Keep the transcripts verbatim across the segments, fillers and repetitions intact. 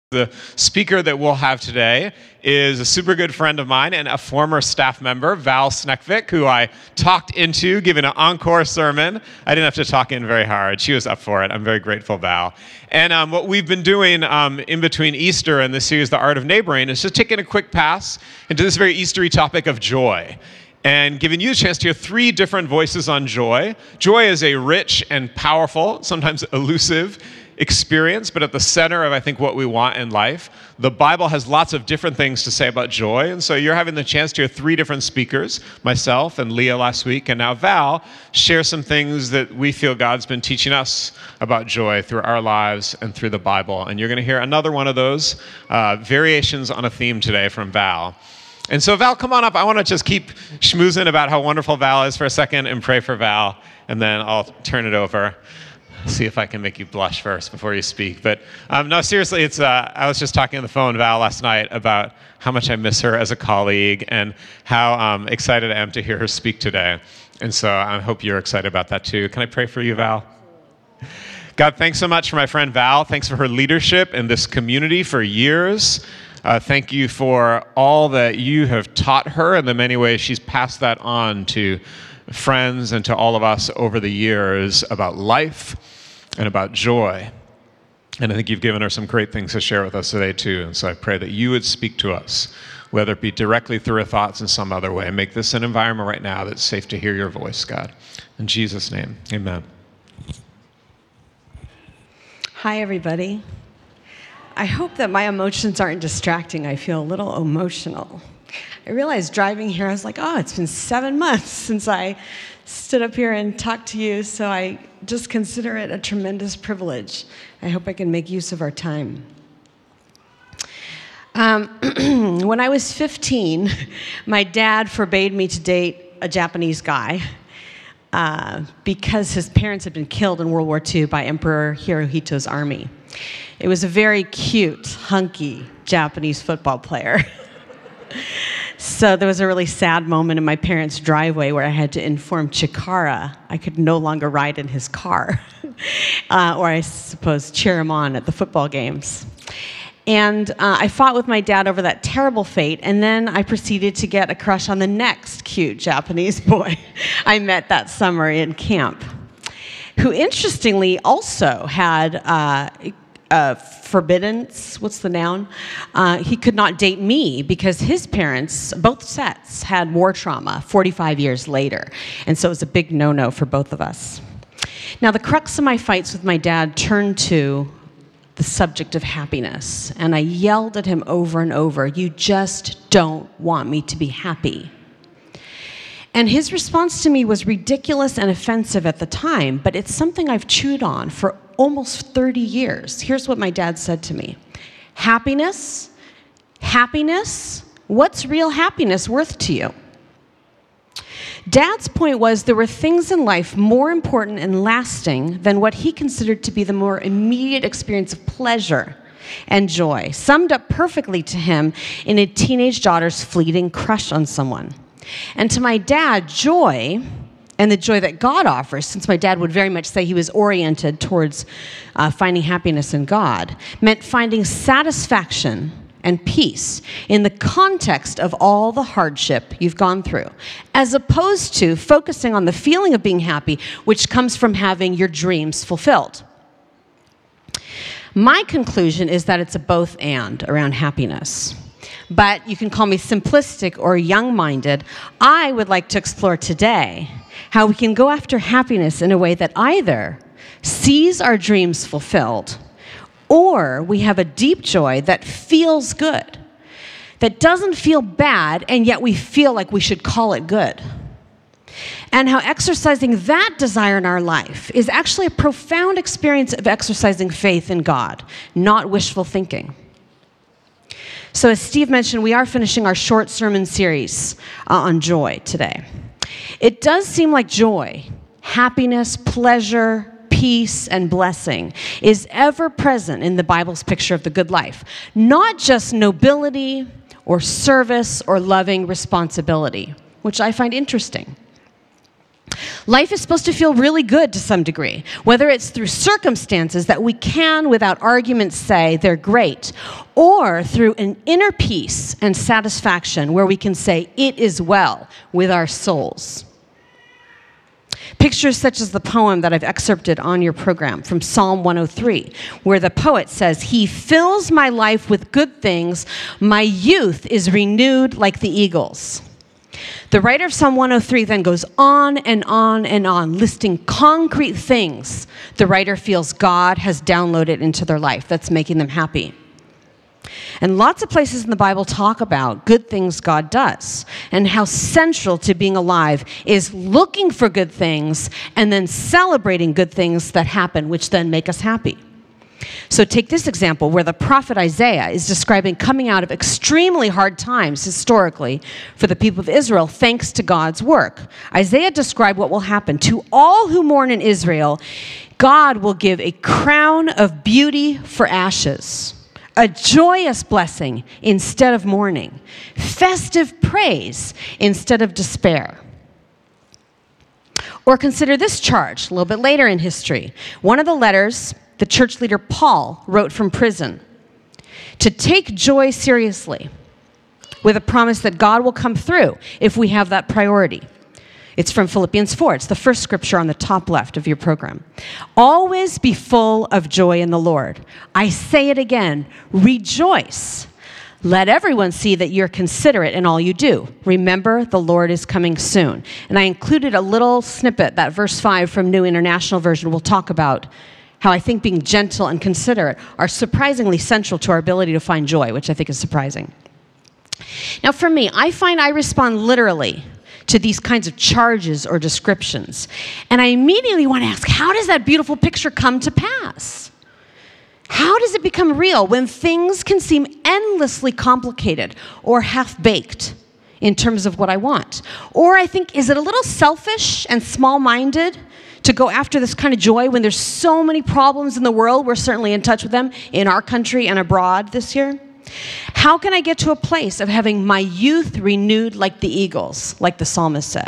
The speaker that we'll have today is a super good friend of mine and a former staff member, Val Snekvik, who I talked into giving an encore sermon. I didn't have to talk in very hard. She was up for it. I'm very grateful, Val. And um, what we've been doing um, in between Easter and this series, The Art of Neighboring, is just taking a quick pass into this very Eastery topic of joy and giving you a chance to hear three different voices on joy. Joy is a rich and powerful, sometimes elusive, experience, but at the center of, I think, what we want in life. The Bible has lots of different things to say about joy, and so you're having the chance to hear three different speakers, myself and Leah last week, and now Val, share some things that we feel God's been teaching us about joy through our lives and through the Bible. And you're going to hear another one of those uh, variations on a theme today from Val. And so Val, come on up. I want to just keep schmoozing about how wonderful Val is for a second and pray for Val, and then I'll turn it over. See if I can make you blush first before you speak. But um, no, seriously, it's. Uh, I was just talking on the phone to Val last night about how much I miss her as a colleague and how um, excited I am to hear her speak today. And so I hope you're excited about that too. Can I pray for you, Val? God, thanks so much for my friend Val. Thanks for her leadership in this community for years. Uh, thank you for all that you have taught her and the many ways she's passed that on to friends and to all of us over the years about life and about joy. And I think you've given her some great things to share with us today too. And so I pray that you would speak to us, whether it be directly through her thoughts in some other way. Make this an environment right now that's safe to hear your voice, God. In Jesus' name, amen. Hi, everybody. I hope that my emotions aren't distracting. I feel a little emotional. I realized driving here, I was like, oh, it's been seven months since I stood up here and talked to you, so I just consider it a tremendous privilege. I hope I can make use of our time. Um, when I was fifteen, my dad forbade me to date a Japanese guy uh, because his parents had been killed in World War Two by Emperor Hirohito's army. It was a very cute, hunky Japanese football player. So there was a really sad moment in my parents' driveway where I had to inform Chikara I could no longer ride in his car, uh, or I suppose cheer him on at the football games. And uh, I fought with my dad over that terrible fate, and then I proceeded to get a crush on the next cute Japanese boy I met that summer in camp, who interestingly also had uh, Uh, forbidden, what's the noun? Uh, he could not date me because his parents, both sets, had war trauma forty-five years later. And so it was a big no-no for both of us. Now, the crux of my fights with my dad turned to the subject of happiness. And I yelled at him over and over, you just don't want me to be happy. And his response to me was ridiculous and offensive at the time, but it's something I've chewed on for almost thirty years. Here's what my dad said to me. Happiness? Happiness? What's real happiness worth to you? Dad's point was there were things in life more important and lasting than what he considered to be the more immediate experience of pleasure and joy, summed up perfectly to him in a teenage daughter's fleeting crush on someone. And to my dad, joy, and the joy that God offers, since my dad would very much say he was oriented towards uh, finding happiness in God, meant finding satisfaction and peace in the context of all the hardship you've gone through, as opposed to focusing on the feeling of being happy, which comes from having your dreams fulfilled. My conclusion is that it's a both and around happiness. But you can call me simplistic or young-minded. I would like to explore today how we can go after happiness in a way that either sees our dreams fulfilled or we have a deep joy that feels good, that doesn't feel bad, and yet we feel like we should call it good. And how exercising that desire in our life is actually a profound experience of exercising faith in God, not wishful thinking. So as Steve mentioned, we are finishing our short sermon series uh, on joy today. It does seem like joy, happiness, pleasure, peace, and blessing is ever present in the Bible's picture of the good life, not just nobility or service or loving responsibility, which I find interesting. Life is supposed to feel really good to some degree, whether it's through circumstances that we can, without argument, say they're great, or through an inner peace and satisfaction where we can say it is well with our souls. Pictures such as the poem that I've excerpted on your program from Psalm one oh three, where the poet says, "He fills my life with good things, my youth is renewed like the eagles." The writer of Psalm one oh three then goes on and on and on, listing concrete things the writer feels God has downloaded into their life that's making them happy. And lots of places in the Bible talk about good things God does and how central to being alive is looking for good things and then celebrating good things that happen, which then make us happy. So take this example where the prophet Isaiah is describing coming out of extremely hard times historically for the people of Israel thanks to God's work. Isaiah described what will happen. To all who mourn in Israel, God will give a crown of beauty for ashes, a joyous blessing instead of mourning, festive praise instead of despair. Or consider this charge a little bit later in history. One of the letters the church leader Paul wrote from prison, to take joy seriously with a promise that God will come through if we have that priority. It's from Philippians four. It's the first scripture on the top left of your program. Always be full of joy in the Lord. I say it again, rejoice. Let everyone see that you're considerate in all you do. Remember, the Lord is coming soon. And I included a little snippet, that verse five from New International Version we'll talk about, how I think being gentle and considerate are surprisingly central to our ability to find joy, which I think is surprising. Now for me, I find I respond literally to these kinds of charges or descriptions. And I immediately want to ask, how does that beautiful picture come to pass? How does it become real when things can seem endlessly complicated or half-baked in terms of what I want? Or I think, is it a little selfish and small-minded to go after this kind of joy when there's so many problems in the world? We're certainly in touch with them in our country and abroad this year. How can I get to a place of having my youth renewed like the eagles, like the psalmist said?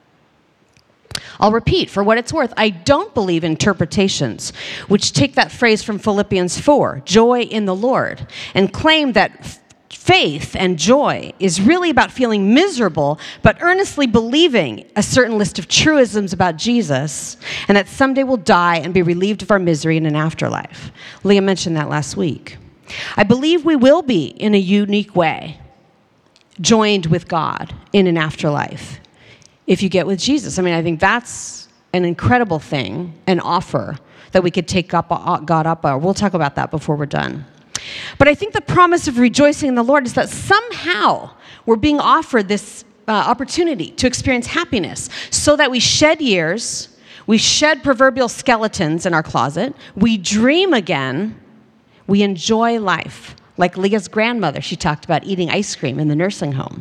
I'll repeat, for what it's worth, I don't believe in interpretations which take that phrase from Philippians four, joy in the Lord, and claim that faith and joy is really about feeling miserable, but earnestly believing a certain list of truisms about Jesus, and that someday we'll die and be relieved of our misery in an afterlife. Leah mentioned that last week. I believe we will be, in a unique way, joined with God in an afterlife if you get with Jesus. I mean, I think that's an incredible thing, an offer that we could take up, God up. We'll talk about that before we're done. But I think the promise of rejoicing in the Lord is that somehow we're being offered this uh, opportunity to experience happiness so that we shed years, we shed proverbial skeletons in our closet, we dream again, we enjoy life. Like Leah's grandmother, she talked about eating ice cream in the nursing home.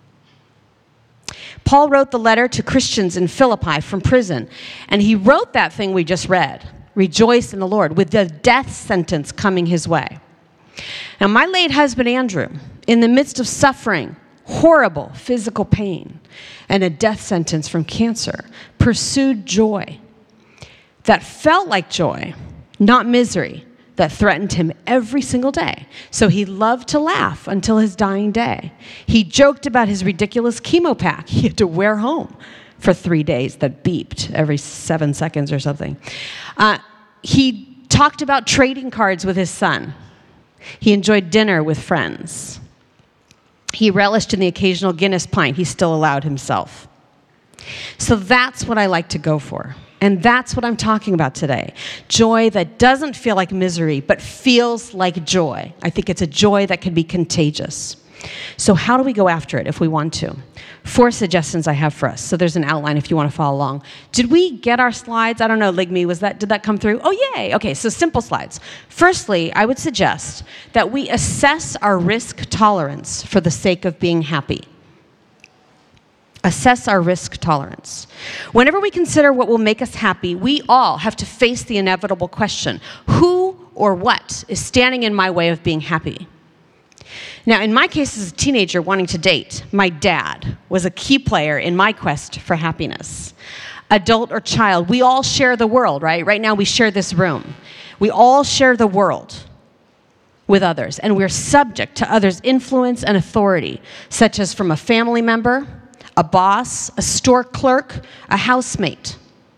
Paul wrote the letter to Christians in Philippi from prison, and he wrote that thing we just read, rejoice in the Lord, with the death sentence coming his way. Now, my late husband, Andrew, in the midst of suffering, horrible physical pain, and a death sentence from cancer, pursued joy that felt like joy, not misery, that threatened him every single day. So he loved to laugh until his dying day. He joked about his ridiculous chemo pack he had to wear home for three days that beeped every seven seconds or something. Uh, he talked about trading cards with his son. He enjoyed dinner with friends. He relished in the occasional Guinness pint he still allowed himself. So that's what I like to go for. And that's what I'm talking about today. Joy that doesn't feel like misery, but feels like joy. I think it's a joy that can be contagious. So how do we go after it if we want to? Four suggestions I have for us. So there's an outline if you want to follow along. Did we get our slides? I don't know, Ligme, was that, did that come through? Oh, yay. Okay, so simple slides. Firstly, I would suggest that we assess our risk tolerance for the sake of being happy. Assess our risk tolerance. Whenever we consider what will make us happy, we all have to face the inevitable question, who or what is standing in my way of being happy? Now, in my case as a teenager wanting to date, my dad was a key player in my quest for happiness. adult or child, we all share the world, right? Right now we share this room. We all share the world with others, and we're subject to others' influence and authority, such as from a family member, a boss, a store clerk, a housemate.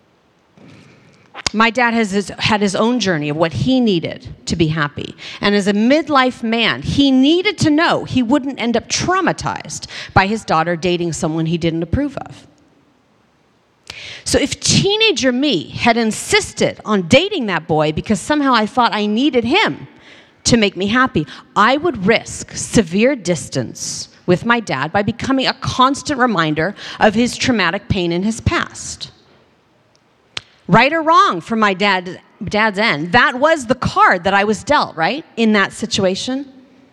My dad has his, had his own journey of what he needed to be happy. And as a midlife man, he needed to know he wouldn't end up traumatized by his daughter dating someone he didn't approve of. So if teenager me had insisted on dating that boy because somehow I thought I needed him to make me happy, I would risk severe distance with my dad by becoming a constant reminder of his traumatic pain in his past. Right or wrong from my dad, dad's end, that was the card that I was dealt, right, in that situation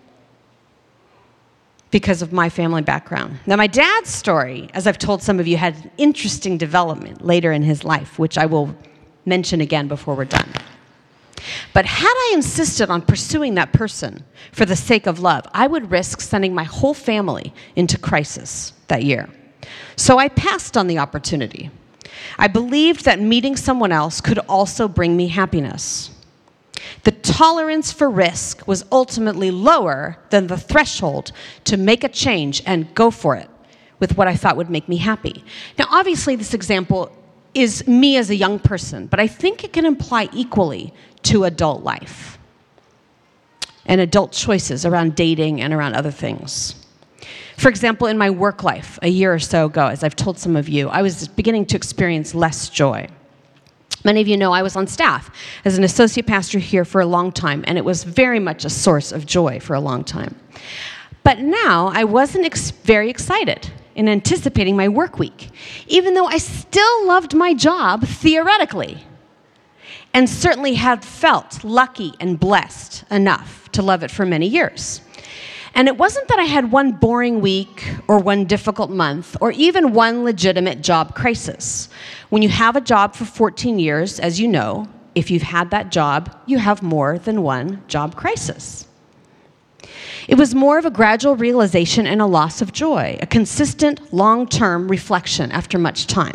because of my family background. Now, my dad's story, as I've told some of you, had an interesting development later in his life, which I will mention again before we're done. But had I insisted on pursuing that person for the sake of love, I would risk sending my whole family into crisis that year. So I passed on the opportunity. I believed that meeting someone else could also bring me happiness. The tolerance for risk was ultimately lower than the threshold to make a change and go for it with what I thought would make me happy. Now, obviously, this example is me as a young person, but I think it can apply equally to adult life and adult choices around dating and around other things. For example, in my work life, a year or so ago, as I've told some of you, I was beginning to experience less joy. Many of you know I was on staff as an associate pastor here for a long time, and it was very much a source of joy for a long time. But now I wasn't ex- very excited in anticipating my work week, even though I still loved my job theoretically, and certainly had felt lucky and blessed enough to love it for many years. And it wasn't that I had one boring week or one difficult month or even one legitimate job crisis. When you have a job for fourteen years, as you know, if you've had that job, you have more than one job crisis. It was more of a gradual realization and a loss of joy, a consistent, long-term reflection after much time.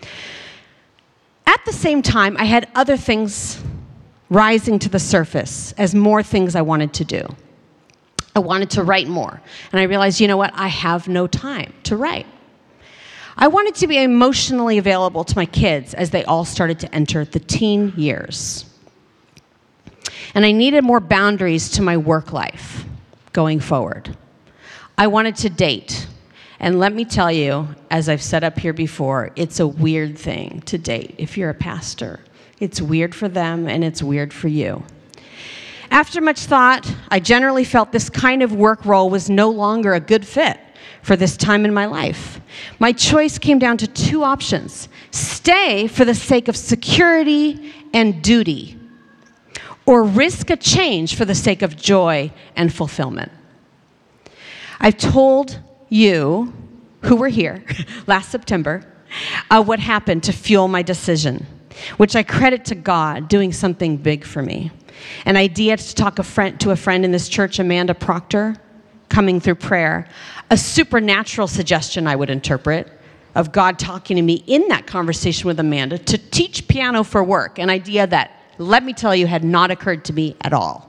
At the same time, I had other things rising to the surface as more things I wanted to do. I wanted to write more, and I realized, you know what, I have no time to write. I wanted to be emotionally available to my kids as they all started to enter the teen years. And I needed more boundaries to my work life going forward. I wanted to date, and let me tell you, as I've said up here before, it's a weird thing to date if you're a pastor. It's weird for them, and it's weird for you. After much thought, I generally felt this kind of work role was no longer a good fit for this time in my life. My choice came down to two options: stay for the sake of security and duty, or risk a change for the sake of joy and fulfillment. I've told you, who were here last September, uh, what happened to fuel my decision, which I credit to God doing something big for me. An idea to talk a friend, to a friend in this church, Amanda Proctor, coming through prayer. A supernatural suggestion, I would interpret, of God talking to me in that conversation with Amanda to teach piano for work, an idea that, let me tell you, had not occurred to me at all.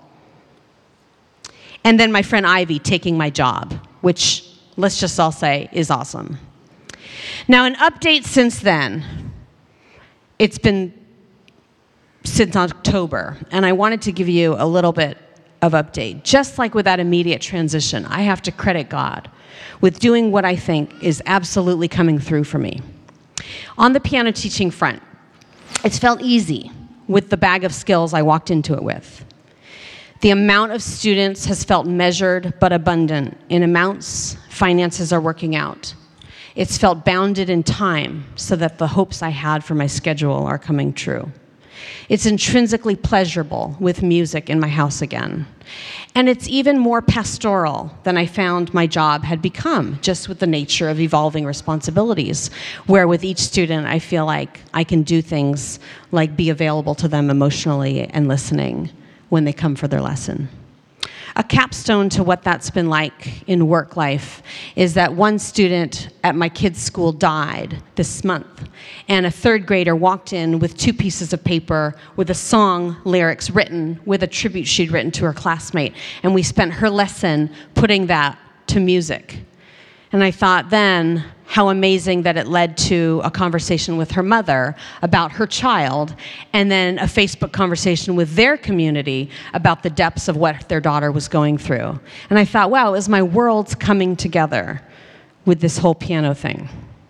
And then my friend Ivy taking my job, which, let's just all say, is awesome. Now, an update since then. It's been since October, and I wanted to give you a little bit of update. Just like with that immediate transition, I have to credit God with doing what I think is absolutely coming through for me. On the piano teaching front, it's felt easy with the bag of skills I walked into it with. The amount of students has felt measured but abundant. In amounts, finances are working out. It's felt bounded in time so that the hopes I had for my schedule are coming true. It's intrinsically pleasurable with music in my house again. And it's even more pastoral than I found my job had become, just with the nature of evolving responsibilities, where with each student I feel like I can do things like be available to them emotionally and listening when they come for their lesson. A capstone to what that's been like in work life is that one student at my kid's school died this month, and a third grader walked in with two pieces of paper with a song lyrics written with a tribute she'd written to her classmate, and we spent her lesson putting that to music. And I thought then how amazing that it led to a conversation with her mother about her child, and then a Facebook conversation with their community about the depths of what their daughter was going through. And I thought, wow, is my world's coming together with this whole piano thing.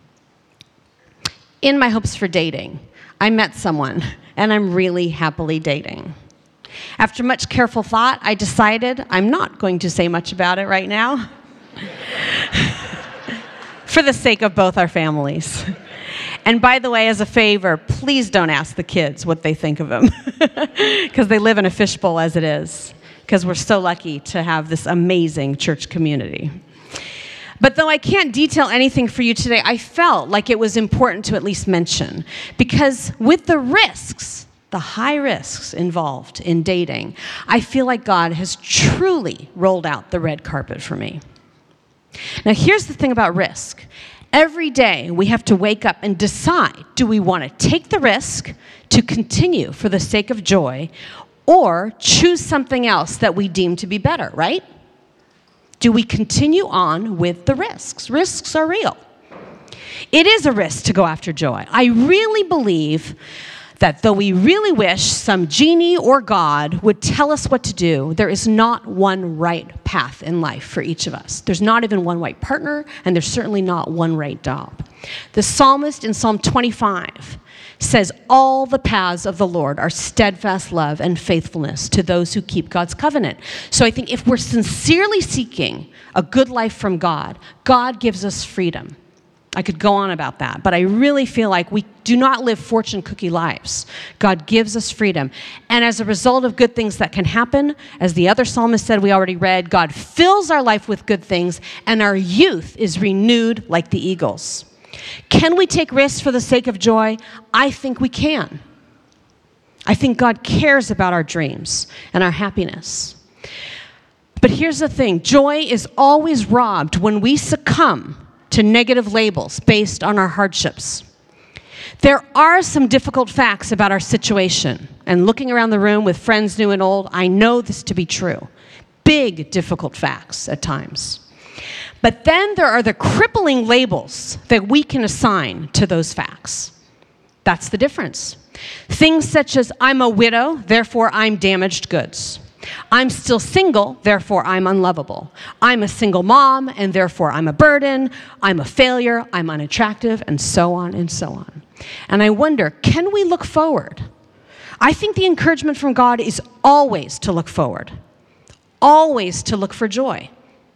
In my hopes for dating, I met someone, and I'm really happily dating. After much careful thought, I decided I'm not going to say much about it right now. For the sake of both our families. And by the way, as a favor, please don't ask the kids what they think of him, because they live in a fishbowl as it is, because we're so lucky to have this amazing church community. But though I can't detail anything for you today, I felt like it was important to at least mention, because with the risks, the high risks involved in dating, I feel like God has truly rolled out the red carpet for me. Now, here's the thing about risk. Every day, we have to wake up and decide, do we want to take the risk to continue for the sake of joy, or choose something else that we deem to be better, right? Do we continue on with the risks? Risks are real. It is a risk to go after joy. I really believe that though we really wish some genie or God would tell us what to do, there is not one right path in life for each of us. There's not even one right partner, and there's certainly not one right job. The psalmist in Psalm twenty-five says, all the paths of the Lord are steadfast love and faithfulness to those who keep God's covenant. So I think if we're sincerely seeking a good life from God, God gives us freedom. I could go on about that, but I really feel like we do not live fortune cookie lives. God gives us freedom. And as a result of good things that can happen, as the other psalmist said we already read, God fills our life with good things, and our youth is renewed like the eagles. Can we take risks for the sake of joy? I think we can. I think God cares about our dreams and our happiness. But here's the thing. Joy is always robbed when we succumb to negative labels based on our hardships. There are some difficult facts about our situation, and looking around the room with friends new and old, I know this to be true. Big, difficult facts at times. But then there are the crippling labels that we can assign to those facts. That's the difference. Things such as, I'm a widow, therefore I'm damaged goods. I'm still single, therefore I'm unlovable. I'm a single mom, and therefore I'm a burden. I'm a failure, I'm unattractive, and so on and so on. And I wonder, can we look forward? I think the encouragement from God is always to look forward, always to look for joy.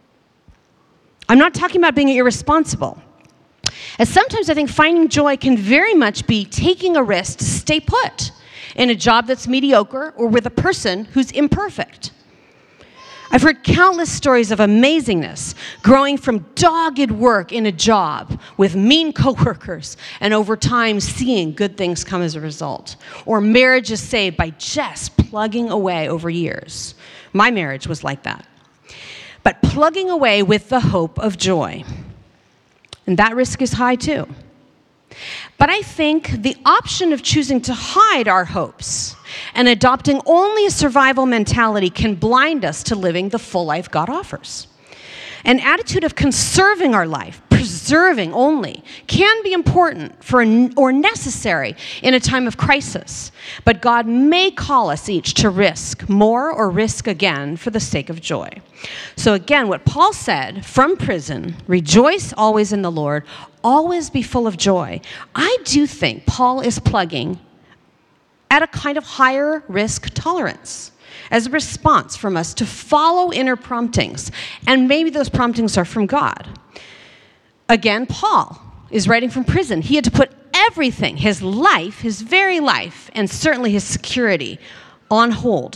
I'm not talking about being irresponsible. And sometimes I think finding joy can very much be taking a risk to stay put in a job that's mediocre or with a person who's imperfect. I've heard countless stories of amazingness growing from dogged work in a job with mean coworkers, and over time seeing good things come as a result. Or marriages saved by just plugging away over years. My marriage was like that. But plugging away with the hope of joy. And that risk is high too. But I think the option of choosing to hide our hopes and adopting only a survival mentality can blind us to living the full life God offers. An attitude of conserving our life, preserving only, can be important for or necessary in a time of crisis. But God may call us each to risk more or risk again for the sake of joy. So again, what Paul said from prison, rejoice always in the Lord, always be full of joy. I do think Paul is plugging at a kind of higher risk tolerance as a response from us to follow inner promptings. And maybe those promptings are from God. Again, Paul is writing from prison. He had to put everything, his life, his very life, and certainly his security, on hold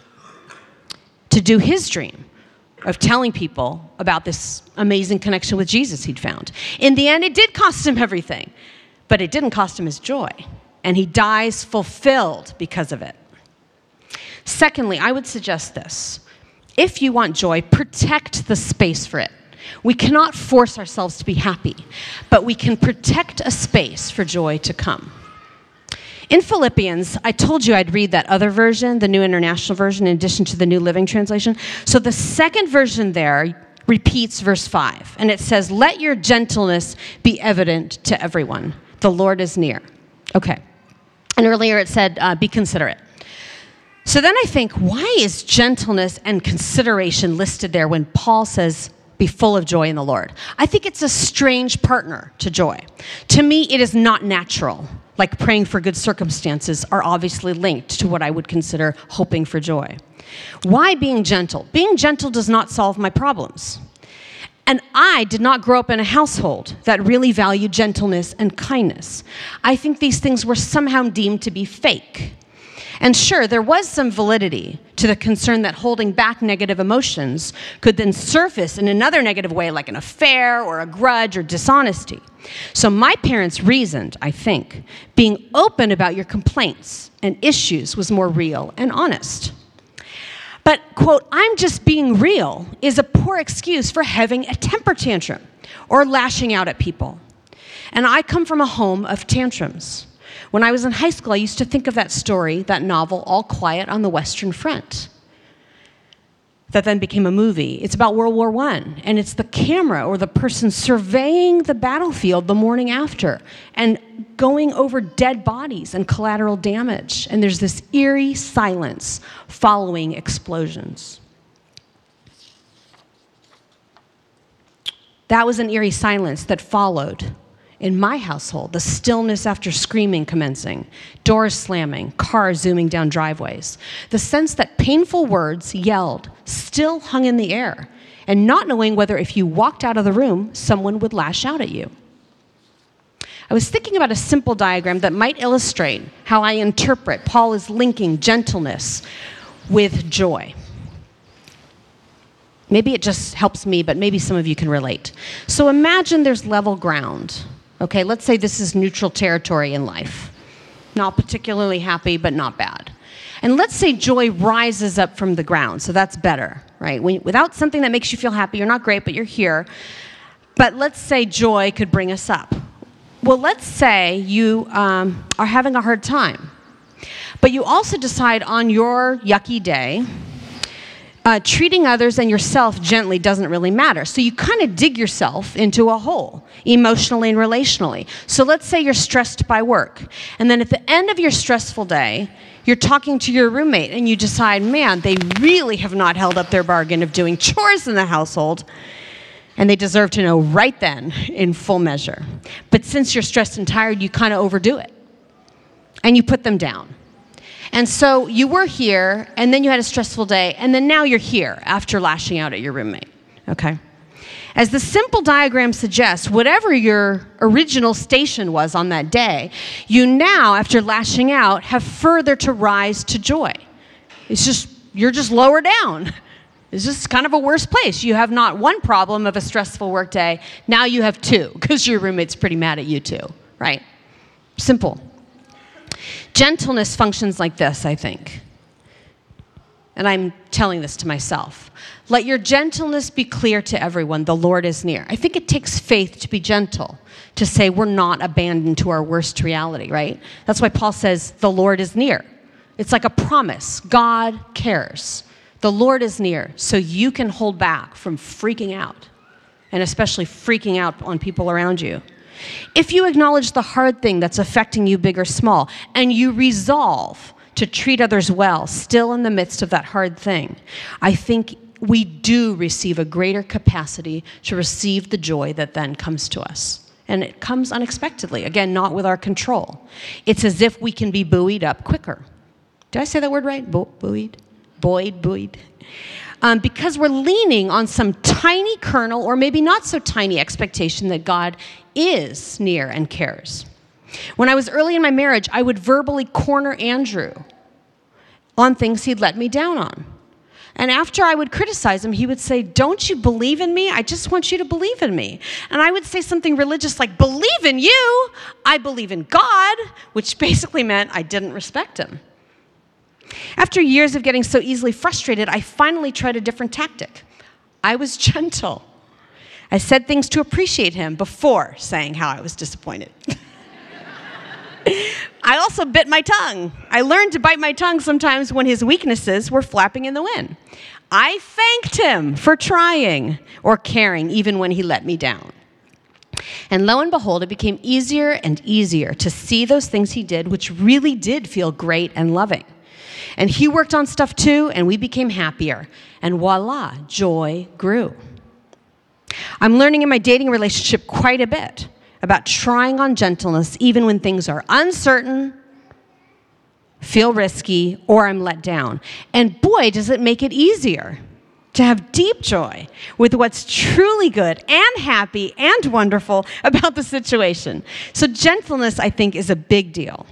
to do his dream of telling people about this amazing connection with Jesus he'd found. In the end, it did cost him everything, but it didn't cost him his joy. And he dies fulfilled because of it. Secondly, I would suggest this. If you want joy, protect the space for it. We cannot force ourselves to be happy, but we can protect a space for joy to come. In Philippians, I told you I'd read that other version, the New International Version, in addition to the New Living Translation. So the second version there repeats verse five, and it says, "Let your gentleness be evident to everyone. The Lord is near." Okay. And earlier it said, uh, be considerate. So then I think, why is gentleness and consideration listed there when Paul says, be full of joy in the Lord? I think it's a strange partner to joy. To me, it is not natural, like praying for good circumstances are obviously linked to what I would consider hoping for joy. Why being gentle? Being gentle does not solve my problems. And I did not grow up in a household that really valued gentleness and kindness. I think these things were somehow deemed to be fake. And sure, there was some validity to the concern that holding back negative emotions could then surface in another negative way, like an affair or a grudge or dishonesty. So my parents reasoned, I think, being open about your complaints and issues was more real and honest. But, quote, "I'm just being real" is a poor excuse for having a temper tantrum or lashing out at people. And I come from a home of tantrums. When I was in high school, I used to think of that story, that novel, All Quiet on the Western Front, that then became a movie. It's about World War One, and it's the camera or the person surveying the battlefield the morning after and going over dead bodies and collateral damage. And there's this eerie silence following explosions. That was an eerie silence that followed in my household, the stillness after screaming commencing, doors slamming, cars zooming down driveways. The sense that painful words yelled still hung in the air, and not knowing whether if you walked out of the room, someone would lash out at you. I was thinking about a simple diagram that might illustrate how I interpret Paul is linking gentleness with joy. Maybe it just helps me, but maybe some of you can relate. So imagine there's level ground. Okay, let's say this is neutral territory in life. Not particularly happy, but not bad. And let's say joy rises up from the ground, so that's better, right? When, without something that makes you feel happy, you're not great, but you're here. But let's say joy could bring us up. Well, let's say you um, are having a hard time, but you also decide on your yucky day, Uh, treating others and yourself gently doesn't really matter. So you kind of dig yourself into a hole, emotionally and relationally. So let's say you're stressed by work. And then at the end of your stressful day, you're talking to your roommate and you decide, man, they really have not held up their bargain of doing chores in the household. And they deserve to know right then in full measure. But since you're stressed and tired, you kind of overdo it. And you put them down. And so you were here, and then you had a stressful day, and then now you're here after lashing out at your roommate, okay? As the simple diagram suggests, whatever your original station was on that day, you now, after lashing out, have further to rise to joy. It's just, you're just lower down. It's just kind of a worse place. You have not one problem of a stressful work day, now you have two, because your roommate's pretty mad at you too, right? Simple. Gentleness functions like this, I think. And I'm telling this to myself. Let your gentleness be clear to everyone. The Lord is near. I think it takes faith to be gentle, to say we're not abandoned to our worst reality, right? That's why Paul says the Lord is near. It's like a promise. God cares. The Lord is near, so you can hold back from freaking out, and especially freaking out on people around you. If you acknowledge the hard thing that's affecting you, big or small, and you resolve to treat others well, still in the midst of that hard thing, I think we do receive a greater capacity to receive the joy that then comes to us. And it comes unexpectedly, again, not with our control. It's as if we can be buoyed up quicker. Did I say that word right? Bu- buoyed? Buoyed, buoyed. Um, because we're leaning on some tiny kernel, or maybe not so tiny expectation that God is near and cares. When I was early in my marriage, I would verbally corner Andrew on things he'd let me down on. And after I would criticize him, he would say, "Don't you believe in me? I just want you to believe in me." And I would say something religious like, "Believe in you? I believe in God," which basically meant I didn't respect him. After years of getting so easily frustrated, I finally tried a different tactic. I was gentle. I said things to appreciate him before saying how I was disappointed. I also bit my tongue. I learned to bite my tongue sometimes when his weaknesses were flapping in the wind. I thanked him for trying or caring even when he let me down. And lo and behold, it became easier and easier to see those things he did, which really did feel great and loving. And he worked on stuff too, and we became happier. And voila, joy grew. I'm learning in my dating relationship quite a bit about trying on gentleness even when things are uncertain, feel risky, or I'm let down. And boy, does it make it easier to have deep joy with what's truly good and happy and wonderful about the situation. So gentleness, I think, is a big deal.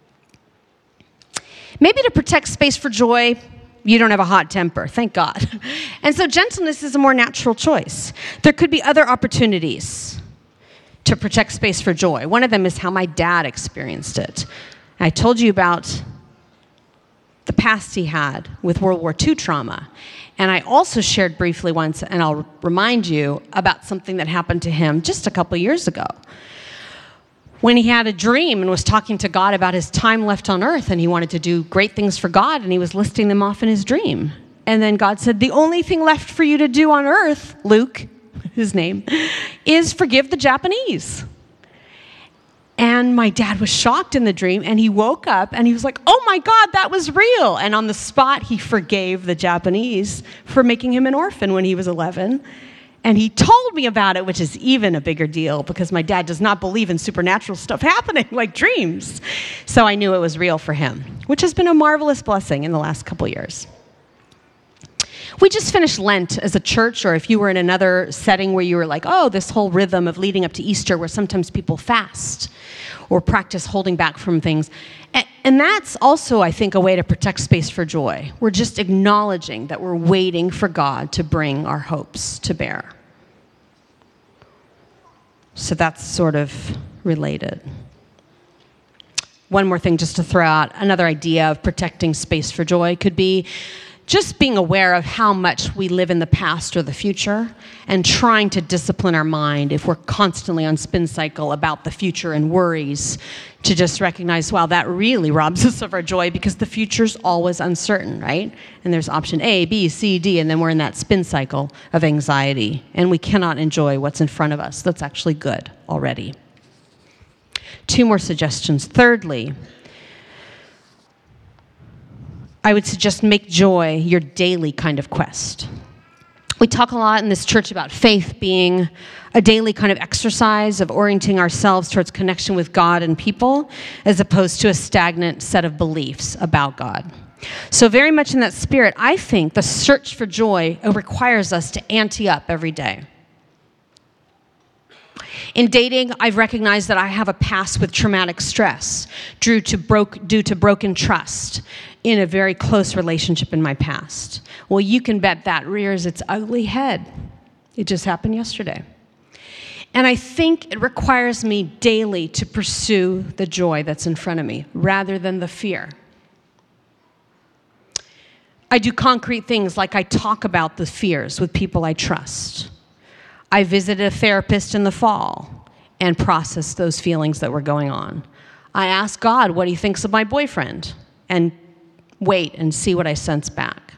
Maybe to protect space for joy, you don't have a hot temper, thank God. And so gentleness is a more natural choice. There could be other opportunities to protect space for joy. One of them is how my dad experienced it. I told you about the past he had with World War Two trauma. And I also shared briefly once, and I'll remind you, about something that happened to him just a couple years ago, when he had a dream and was talking to God about his time left on earth, and he wanted to do great things for God, and he was listing them off in his dream. And then God said, the only thing left for you to do on earth, Luke, his name, is forgive the Japanese. And my dad was shocked in the dream, and he woke up, and he was like, oh my God, that was real. And on the spot, he forgave the Japanese for making him an orphan when he was eleven. And he told me about it, which is even a bigger deal, because my dad does not believe in supernatural stuff happening, like dreams. So I knew it was real for him, which has been a marvelous blessing in the last couple years. We just finished Lent as a church, or if you were in another setting where you were like, oh, this whole rhythm of leading up to Easter where sometimes people fast or practice holding back from things. And, and that's also, I think, a way to protect space for joy. We're just acknowledging that we're waiting for God to bring our hopes to bear. So that's sort of related. One more thing just to throw out, another idea of protecting space for joy could be just being aware of how much we live in the past or the future and trying to discipline our mind if we're constantly on spin cycle about the future and worries, to just recognize, wow, that really robs us of our joy because the future's always uncertain, right? And there's option A, B, C, D, and then we're in that spin cycle of anxiety, and we cannot enjoy what's in front of us that's actually good already. Two more suggestions. Thirdly, I would suggest make joy your daily kind of quest. We talk a lot in this church about faith being a daily kind of exercise of orienting ourselves towards connection with God and people, as opposed to a stagnant set of beliefs about God. So very much in that spirit, I think the search for joy requires us to ante up every day. In dating, I've recognized that I have a past with traumatic stress due to, broke, due to broken trust in a very close relationship in my past. Well, you can bet that rears its ugly head. It just happened yesterday. And I think it requires me daily to pursue the joy that's in front of me rather than the fear. I do concrete things like I talk about the fears with people I trust. I visited a therapist in the fall and processed those feelings that were going on. I asked God what he thinks of my boyfriend and wait and see what I sense back.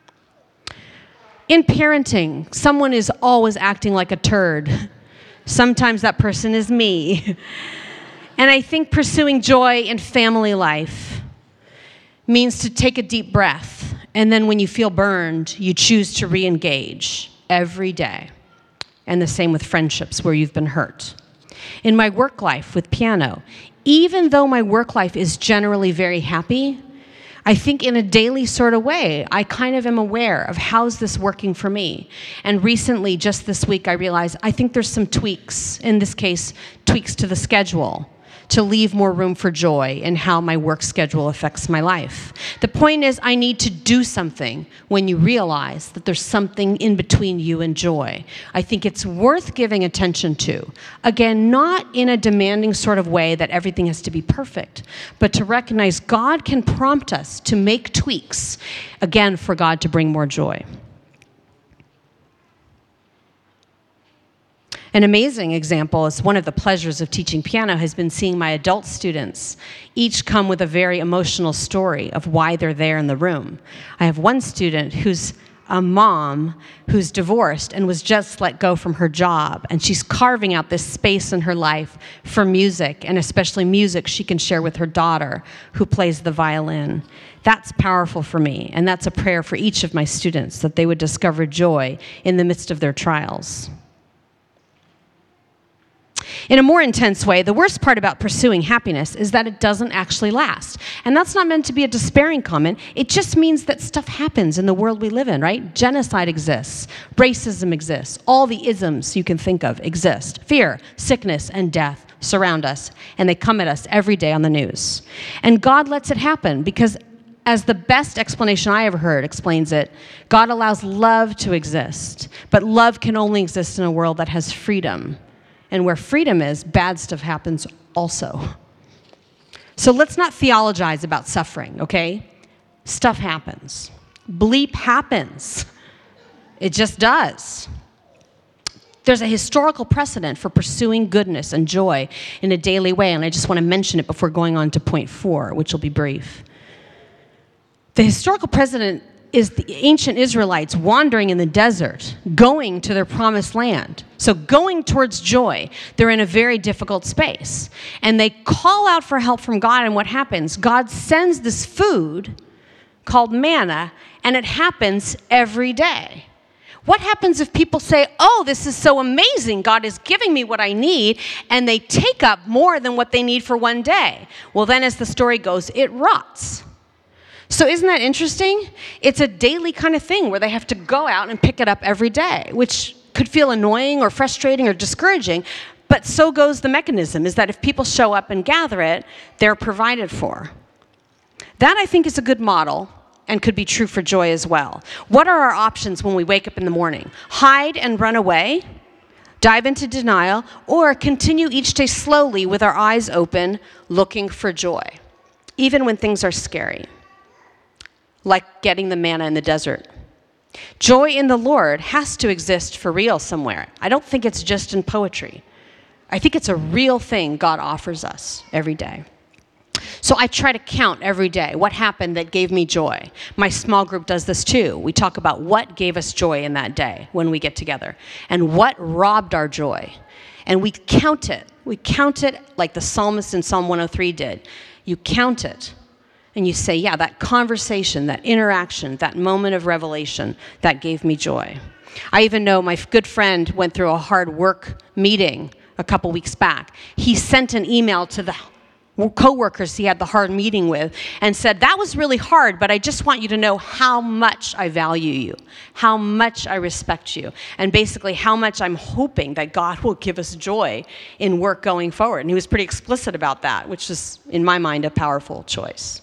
In parenting, someone is always acting like a turd. Sometimes that person is me. And I think pursuing joy in family life means to take a deep breath, and then when you feel burned, you choose to re-engage every day. And the same with friendships where you've been hurt. In my work life with piano, even though my work life is generally very happy, I think in a daily sort of way, I kind of am aware of how's this working for me. And recently, just this week, I realized I think there's some tweaks, in this case, tweaks to the schedule, to leave more room for joy in how my work schedule affects my life. The point is, I need to do something when you realize that there's something in between you and joy. I think it's worth giving attention to. Again, not in a demanding sort of way that everything has to be perfect, but to recognize God can prompt us to make tweaks, again, for God to bring more joy. An amazing example is one of the pleasures of teaching piano has been seeing my adult students each come with a very emotional story of why they're there in the room. I have one student who's a mom who's divorced and was just let go from her job, and she's carving out this space in her life for music, and especially music she can share with her daughter who plays the violin. That's powerful for me, and that's a prayer for each of my students, that they would discover joy in the midst of their trials. In a more intense way, the worst part about pursuing happiness is that it doesn't actually last. And that's not meant to be a despairing comment. It just means that stuff happens in the world we live in, right? Genocide exists. Racism exists. All the isms you can think of exist. Fear, sickness, and death surround us, and they come at us every day on the news. And God lets it happen because, as the best explanation I ever heard explains it, God allows love to exist. But love can only exist in a world that has freedom. And where freedom is, bad stuff happens also. So let's not theologize about suffering, okay? Stuff happens. Bleep happens. It just does. There's a historical precedent for pursuing goodness and joy in a daily way, and I just want to mention it before going on to point four, which will be brief. The historical precedent is the ancient Israelites wandering in the desert, going to their promised land. So going towards joy, they're in a very difficult space. And they call out for help from God, and what happens? God sends this food called manna, and it happens every day. What happens if people say, oh, this is so amazing, God is giving me what I need, and they take up more than what they need for one day? Well, then as the story goes, it rots. So isn't that interesting? It's a daily kind of thing where they have to go out and pick it up every day, which could feel annoying or frustrating or discouraging, but so goes the mechanism, is that if people show up and gather it, they're provided for. That, I think, is a good model and could be true for joy as well. What are our options when we wake up in the morning? Hide and run away, dive into denial, or continue each day slowly with our eyes open, looking for joy, even when things are scary, like getting the manna in the desert. Joy in the Lord has to exist for real somewhere. I don't think it's just in poetry. I think it's a real thing God offers us every day. So I try to count every day what happened that gave me joy. My small group does this too. We talk about what gave us joy in that day when we get together and what robbed our joy. And we count it. We count it like the psalmist in Psalm one oh three did. You count it. And you say, yeah, that conversation, that interaction, that moment of revelation, that gave me joy. I even know my good friend went through a hard work meeting a couple weeks back. He sent an email to the coworkers he had the hard meeting with and said, that was really hard, but I just want you to know how much I value you, how much I respect you, and basically how much I'm hoping that God will give us joy in work going forward. And he was pretty explicit about that, which is, in my mind, a powerful choice.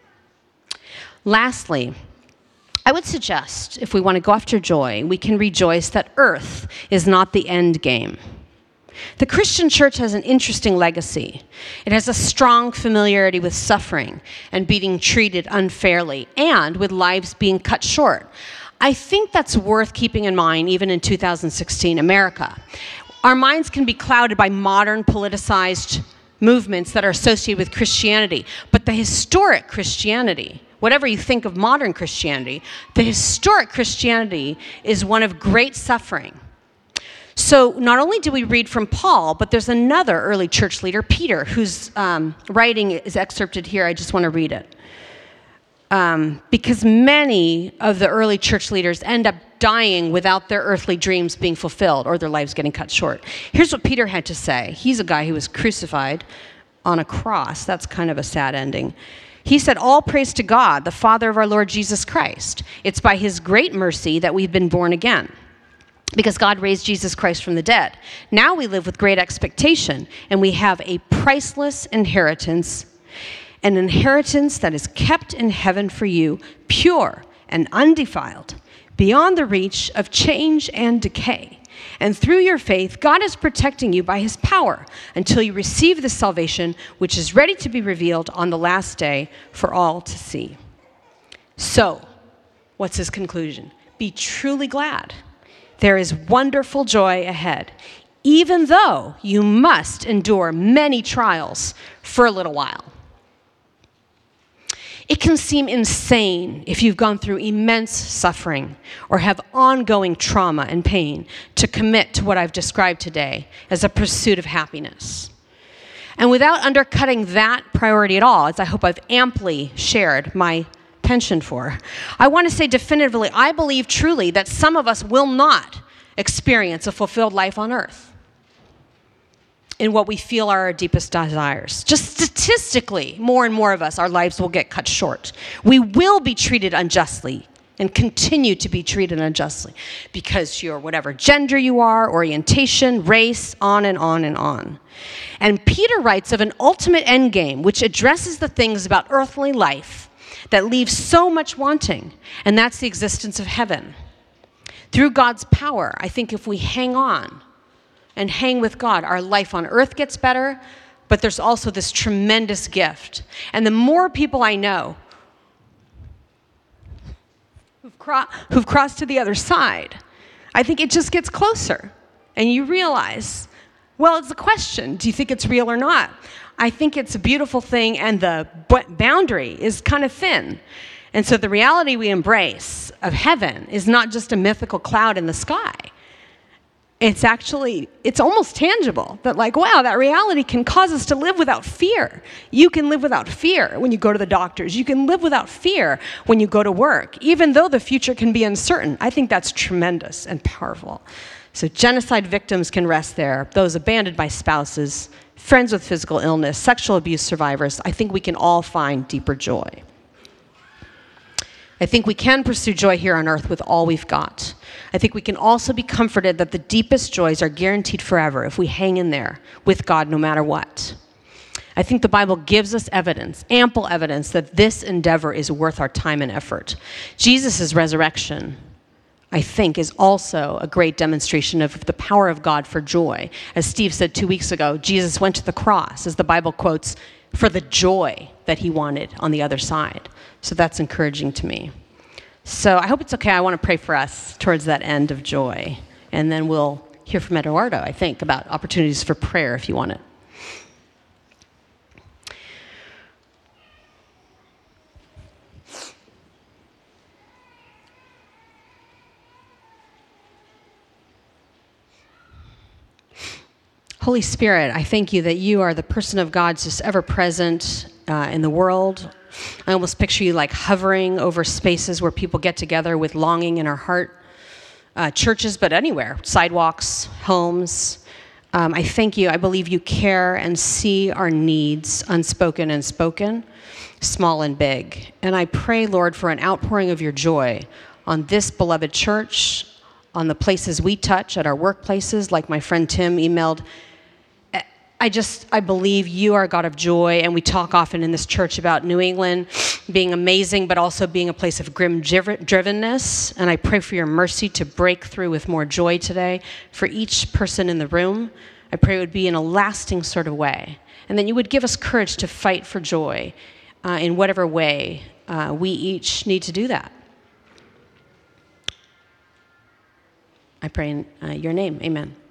Lastly, I would suggest, if we want to go after joy, we can rejoice that earth is not the end game. The Christian church has an interesting legacy. It has a strong familiarity with suffering and being treated unfairly, and with lives being cut short. I think that's worth keeping in mind even in two thousand sixteen America. Our minds can be clouded by modern politicized movements that are associated with Christianity, but the historic Christianity, whatever you think of modern Christianity, the historic Christianity is one of great suffering. So not only do we read from Paul, but there's another early church leader, Peter, whose um, writing is excerpted here. I just want to read it. Um, because many of the early church leaders end up dying without their earthly dreams being fulfilled or their lives getting cut short. Here's what Peter had to say. He's a guy who was crucified on a cross. That's kind of a sad ending. He said, all praise to God, the Father of our Lord Jesus Christ. It's by his great mercy that we've been born again. because God raised Jesus Christ from the dead. Now we live with great expectation, and we have a priceless inheritance, an inheritance that is kept in heaven for you, pure and undefiled, beyond the reach of change and decay. And through your faith, God is protecting you by his power until you receive the salvation which is ready to be revealed on the last day for all to see. So, what's his conclusion? Be truly glad. There is wonderful joy ahead, even though you must endure many trials for a little while. It can seem insane if you've gone through immense suffering or have ongoing trauma and pain to commit to what I've described today as a pursuit of happiness. And without undercutting that priority at all, as I hope I've amply shared my penchant for, I want to say definitively, I believe truly that some of us will not experience a fulfilled life on earth in what we feel are our deepest desires. Just statistically, more and more of us, our lives will get cut short. We will be treated unjustly and continue to be treated unjustly because you're whatever gender you are, orientation, race, on and on and on. And Peter writes of an ultimate endgame which addresses the things about earthly life that leaves so much wanting, and that's the existence of heaven. Through God's power, I think if we hang on and hang with God, our life on earth gets better, but there's also this tremendous gift. And the more people I know who've, cro- who've crossed to the other side, I think it just gets closer. And you realize, well, it's a question. Do you think it's real or not? I think it's a beautiful thing, and the boundary is kind of thin. And so the reality we embrace of heaven is not just a mythical cloud in the sky. It's actually, it's almost tangible that like, wow, that reality can cause us to live without fear. You can live without fear when you go to the doctors. You can live without fear when you go to work, even though the future can be uncertain. I think that's tremendous and powerful. So genocide victims can rest there, those abandoned by spouses, friends with physical illness, sexual abuse survivors. I think we can all find deeper joy. I think we can pursue joy here on earth with all we've got. I think we can also be comforted that the deepest joys are guaranteed forever if we hang in there with God no matter what. I think the Bible gives us evidence, ample evidence, that this endeavor is worth our time and effort. Jesus' resurrection, I think, is also a great demonstration of the power of God for joy. As Steve said two weeks ago, Jesus went to the cross, as the Bible quotes, for the joy that he wanted on the other side. So that's encouraging to me. So I hope it's okay. I want to pray for us towards that end of joy. And then we'll hear from Eduardo, I think, about opportunities for prayer if you want it. Holy Spirit, I thank you that you are the person of God just ever present uh, in the world. I almost picture you like hovering over spaces where people get together with longing in our heart. Uh, churches, but anywhere, sidewalks, homes. Um, I thank you. I believe you care and see our needs, unspoken and spoken, small and big. And I pray, Lord, for an outpouring of your joy on this beloved church, on the places we touch, at our workplaces, like my friend Tim emailed. I just, I believe you are a God of joy, and we talk often in this church about New England being amazing, but also being a place of grim drivenness, and I pray for your mercy to break through with more joy today for each person in the room. I pray it would be in a lasting sort of way, and then you would give us courage to fight for joy uh, in whatever way uh, we each need to do that. I pray in uh, your name, amen.